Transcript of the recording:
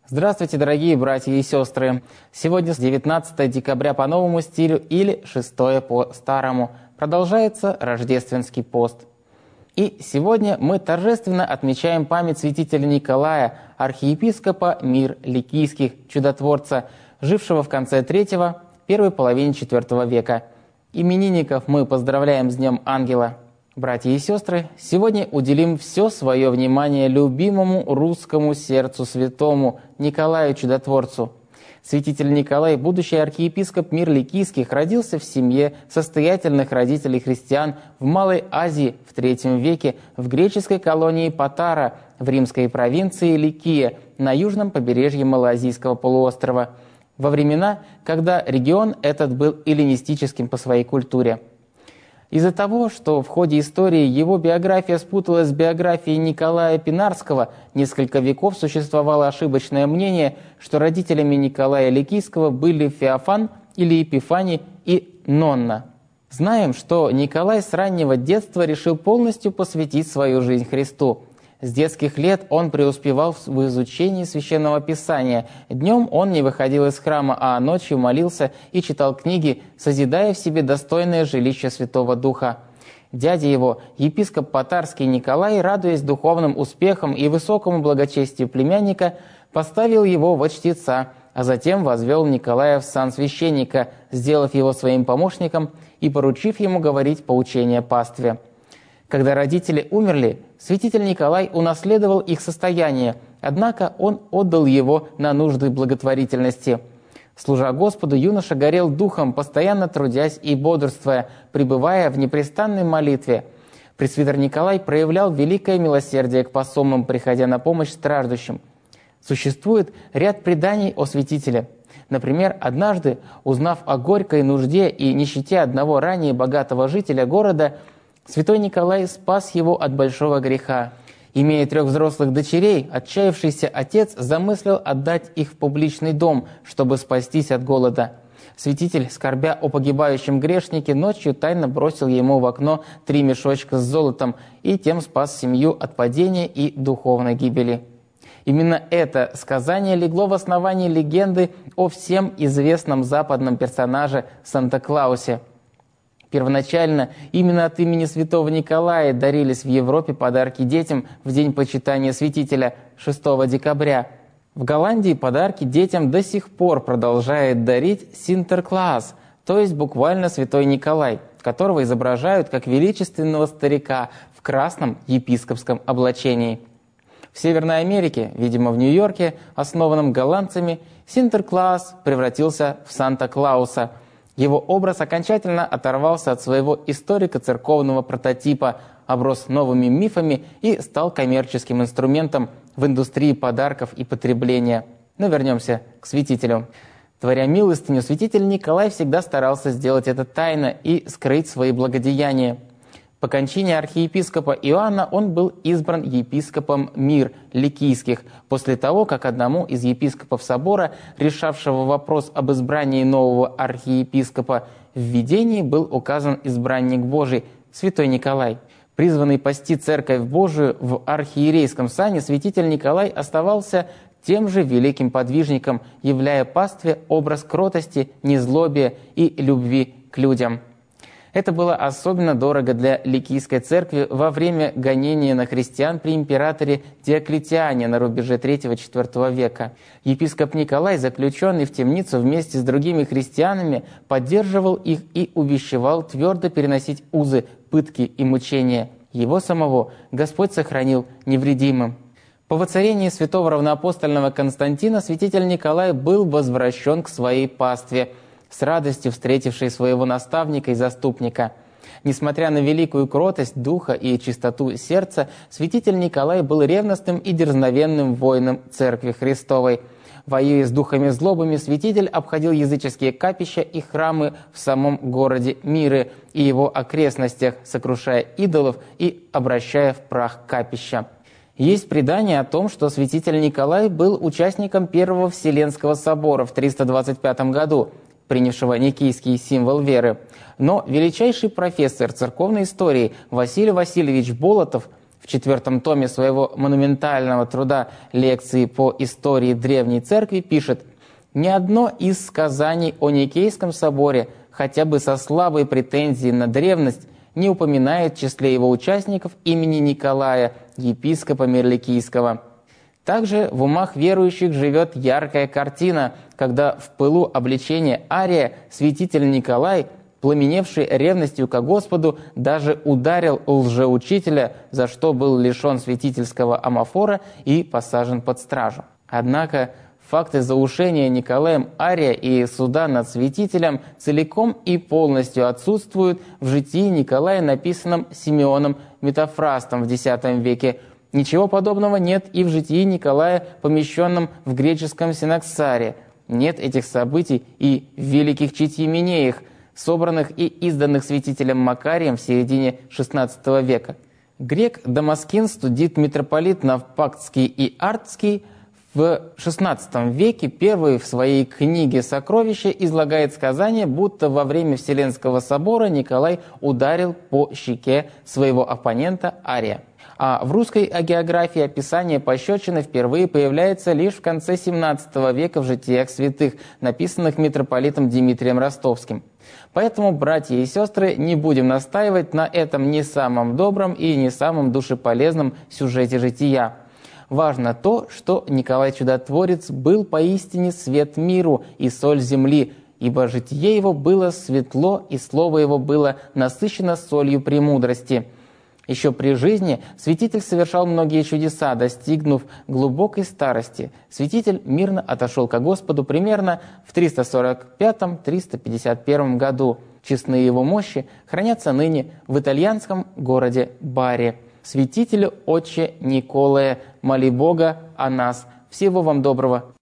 Здравствуйте, дорогие братья и сестры! Сегодня 19 декабря по новому стилю или 6 по старому. Продолжается рождественский пост. И сегодня мы торжественно отмечаем память святителя Николая, архиепископа Мир Ликийских, чудотворца, жившего в конце III – первой половине IV века. Именинников мы поздравляем с Днем Ангела. Братья и сестры, сегодня уделим все свое внимание любимому русскому сердцу святому Николаю Чудотворцу. Святитель Николай, будущий архиепископ Мир Ликийских, родился в семье состоятельных родителей христиан в Малой Азии в III веке в греческой колонии Патара в римской провинции Ликия на южном побережье Малоазийского полуострова, во времена, когда регион этот был эллинистическим по своей культуре. Из-за того, что в ходе истории его биография спуталась с биографией Николая Пинарского, несколько веков существовало ошибочное мнение, что родителями Николая Ликийского были Феофан или Епифаний и Нонна. Знаем, что Николай с раннего детства решил полностью посвятить свою жизнь Христу. С детских лет он преуспевал в изучении Священного Писания. Днем он не выходил из храма, а ночью молился и читал книги, созидая в себе достойное жилище Святого Духа. Дядя его, епископ Патарский Николай, радуясь духовным успехам и высокому благочестию племянника, поставил его во чтеца, а затем возвел Николая в сан священника, сделав его своим помощником и поручив ему говорить поучения пастве. Когда родители умерли, святитель Николай унаследовал их состояние, однако он отдал его на нужды благотворительности. Служа Господу, юноша горел духом, постоянно трудясь и бодрствуя, пребывая в непрестанной молитве. Пресвитер Николай проявлял великое милосердие к посомам, приходя на помощь страждущим. Существует ряд преданий о святителе. Например, однажды, узнав о горькой нужде и нищете одного ранее богатого жителя города, святой Николай спас его от большого греха. Имея 3 взрослых дочерей, отчаявшийся отец замыслил отдать их в публичный дом, чтобы спастись от голода. Святитель, скорбя о погибающем грешнике, ночью тайно бросил ему в окно 3 мешочка с золотом и тем спас семью от падения и духовной гибели. Именно это сказание легло в основании легенды о всем известном западном персонаже Санта-Клаусе. Первоначально именно от имени святого Николая дарились в Европе подарки детям в день почитания святителя 6 декабря. В Голландии подарки детям до сих пор продолжает дарить Синтерклаас, то есть буквально святой Николай, которого изображают как величественного старика в красном епископском облачении. В Северной Америке, видимо в Нью-Йорке, основанном голландцами, Синтерклаас превратился в Санта-Клауса. Его образ окончательно оторвался от своего историко-церковного прототипа, оброс новыми мифами и стал коммерческим инструментом в индустрии подарков и потребления. Но вернемся к святителю. Творя милостыню, святитель Николай всегда старался сделать это тайно и скрыть свои благодеяния. По кончине архиепископа Иоанна он был избран епископом Мир Ликийских, после того, как одному из епископов собора, решавшего вопрос об избрании нового архиепископа, в видении был указан избранник Божий, святой Николай. Призванный пасти Церковь Божию в архиерейском сане, святитель Николай оставался тем же великим подвижником, являя пастве образ кротости, незлобия и любви к людям. Это было особенно дорого для Ликийской церкви во время гонения на христиан при императоре Диоклетиане на рубеже III-IV века. Епископ Николай, заключенный в темницу вместе с другими христианами, поддерживал их и увещевал твердо переносить узы, пытки и мучения. Его самого Господь сохранил невредимым. По воцарении святого равноапостольного Константина святитель Николай был возвращен к своей пастве, с радостью встретивший своего наставника и заступника. Несмотря на великую кротость духа и чистоту сердца, святитель Николай был ревностным и дерзновенным воином Церкви Христовой. Воюя с духами злобами, святитель обходил языческие капища и храмы в самом городе Миры и его окрестностях, сокрушая идолов и обращая в прах капища. Есть предание о том, что святитель Николай был участником Первого Вселенского собора в 325 году, принявшего никейский символ веры. Но величайший профессор церковной истории Василий Васильевич Болотов в 4 томе своего монументального труда «Лекции по истории Древней Церкви» пишет: «Ни одно из сказаний о Никейском соборе, хотя бы со слабой претензией на древность, не упоминает в числе его участников имени Николая, епископа Мирликийского». Также в умах верующих живет яркая картина, когда в пылу обличения Ария святитель Николай, пламеневший ревностью ко Господу, даже ударил лжеучителя, за что был лишен святительского амафора и посажен под стражу. Однако факты заушения Николаем Ария и суда над святителем целиком и полностью отсутствуют в житии Николая, написанном Симеоном Метафрастом в X веке. Ничего подобного нет и в житии Николая, помещенном в греческом Синаксаре. Нет этих событий и в великих читьеменеях, собранных и изданных святителем Макарием в середине XVI века. Грек Дамаскин, студит митрополит Навпактский и Артский, в XVI веке первый в своей книге «Сокровища» излагает сказание, будто во время Вселенского собора Николай ударил по щеке своего оппонента Ария. А в русской агеографии описание пощечины впервые появляется лишь в конце XVII века в житиях святых, написанных митрополитом Дмитрием Ростовским. Поэтому, братья и сестры, не будем настаивать на этом не самом добром и не самом душеполезном сюжете жития. Важно то, что Николай Чудотворец был поистине свет миру и соль земли, ибо житие его было светло, и слово его было насыщено солью премудрости. Еще при жизни святитель совершал многие чудеса, достигнув глубокой старости. Святитель мирно отошел ко Господу примерно в 345-351 году. Честные его мощи хранятся ныне в итальянском городе Бари. Святителю, отче Николае, моли Бога о нас. Всего вам доброго.